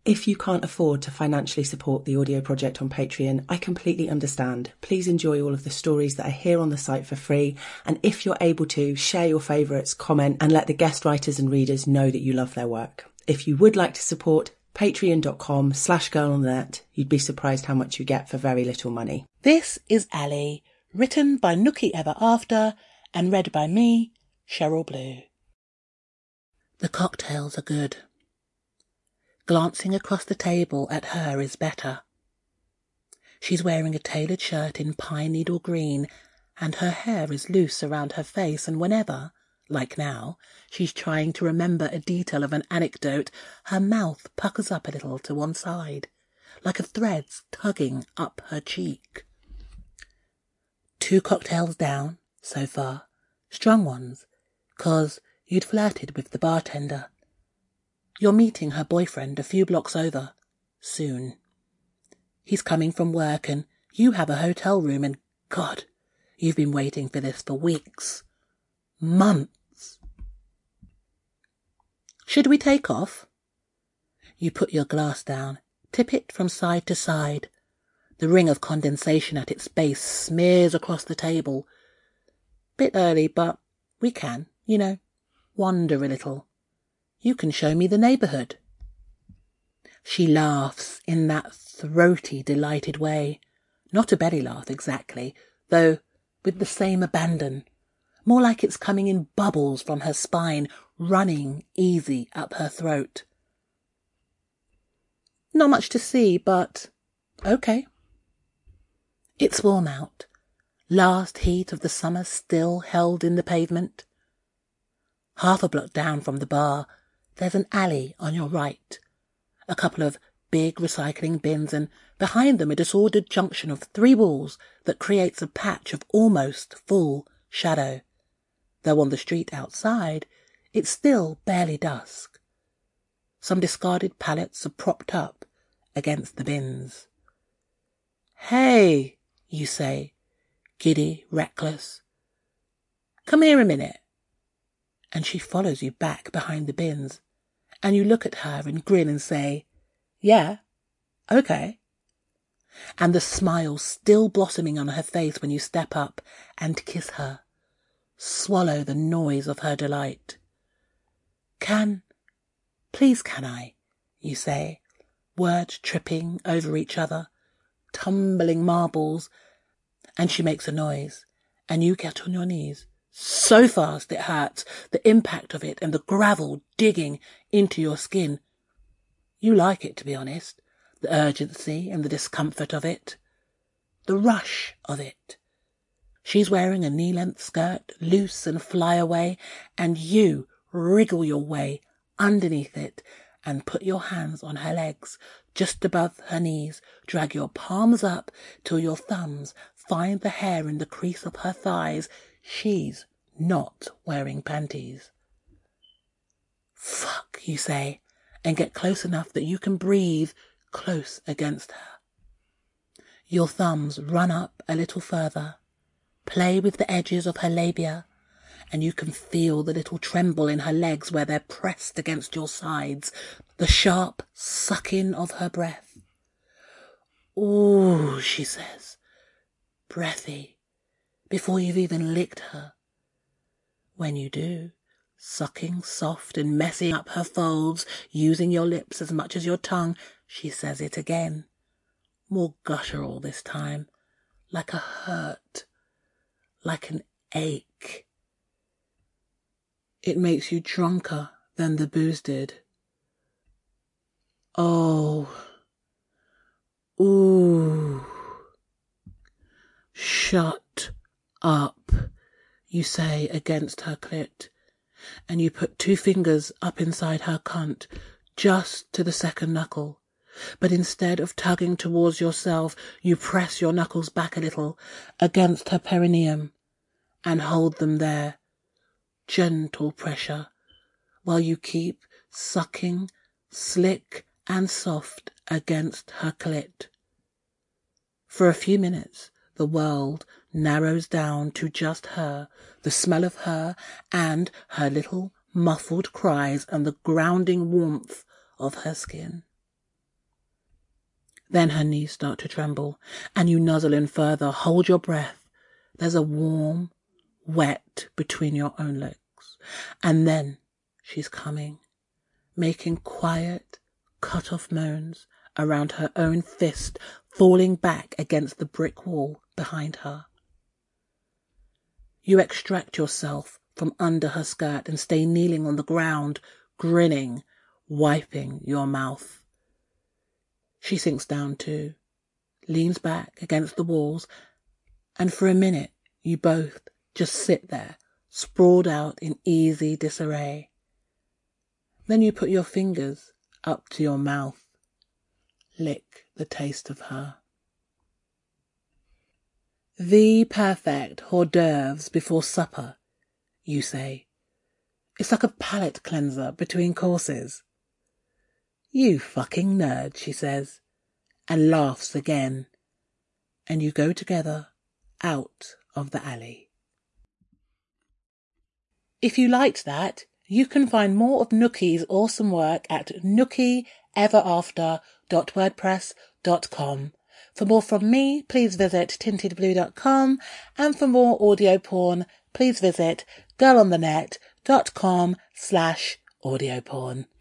If you can't afford to financially support the audio project on Patreon, I completely understand. Please enjoy all of the stories that are here on the site for free. And if you're able to, share your favourites, comment, and let the guest writers and readers know that you love their work. If you would like to support, patreon.com/girlonthenet. You'd be surprised how much you get for very little money. This is Ali, written by Nookie Ever After and read by me, Cheryl Blue. The cocktails are good. Glancing across the table at her is better. She's wearing a tailored shirt in pine needle green, and her hair is loose around her face, and whenever, like now, she's trying to remember a detail of an anecdote, her mouth puckers up a little to one side, like a thread's tugging up her cheek. 2 cocktails down, so far. Strong ones, 'cause you'd flirted with the bartender. You're meeting her boyfriend a few blocks over, soon. He's coming from work and you have a hotel room and, God, you've been waiting for this for weeks. Months. Should we take off? You put your glass down, tip it from side to side. The ring of condensation at its base smears across the table. Bit early, but we can, wander a little. You can show me the neighbourhood. She laughs in that throaty, delighted way. Not a belly laugh exactly, though with the same abandon. More like it's coming in bubbles from her spine, running easy up her throat. Not much to see, but okay. It's warm out. Last heat of the summer still held in the pavement. Half a block down from the bar, there's an alley on your right. A couple of big recycling bins, and behind them a disordered junction of 3 walls that creates a patch of almost full shadow. Though on the street outside, it's still barely dusk. Some discarded pallets are propped up against the bins. Hey, you say, giddy, reckless. Come here a minute. And she follows you back behind the bins, and you look at her and grin and say, yeah, okay. And the smile still blossoming on her face when you step up and kiss her. Swallow the noise of her delight. Please can I, you say, words tripping over each other, tumbling marbles, and she makes a noise, and you get on your knees. So fast it hurts, the impact of it and the gravel digging into your skin. You like it, to be honest, the urgency and the discomfort of it, the rush of it. She's wearing a knee-length skirt, loose and fly away, and you wriggle your way underneath it and put your hands on her legs, just above her knees, drag your palms up till your thumbs find the hair in the crease of her thighs. She's not wearing panties. Fuck, you say, and get close enough that you can breathe close against her. Your thumbs run up a little further, play with the edges of her labia, and you can feel the little tremble in her legs where they're pressed against your sides, the sharp suck-in of her breath. Ooh, she says, breathy, before you've even licked her. When you do, sucking soft and messing up her folds, using your lips as much as your tongue, she says it again, more guttural this time, like a hurt, like an ache. It makes you drunker than the booze did. Oh. Ooh. Shut up, you say against her clit, and you put 2 fingers up inside her cunt, just to the second knuckle. But instead of tugging towards yourself, you press your knuckles back a little against her perineum and hold them there. Gentle pressure, while you keep sucking, slick and soft against her clit. For a few minutes, the world narrows down to just her, the smell of her, and her little muffled cries and the grounding warmth of her skin. Then her knees start to tremble, and you nuzzle in further, hold your breath. There's a warm, wet between your own legs. And then she's coming, making quiet, cut-off moans around her own fist, falling back against the brick wall behind her. You extract yourself from under her skirt and stay kneeling on the ground, grinning, wiping your mouth. She sinks down too, leans back against the walls, and for a minute you both just sit there, sprawled out in easy disarray. Then you put your fingers up to your mouth, lick the taste of her. The perfect hors d'oeuvres before supper, you say. It's like a palate cleanser between courses. You fucking nerd, she says, and laughs again. And you go together out of the alley. If you liked that, you can find more of Nookie's awesome work at nookieeverafter.wordpress.com. For more from me, please visit tintedblue.com, and for more audio porn, please visit girlonthenet.com/audioporn.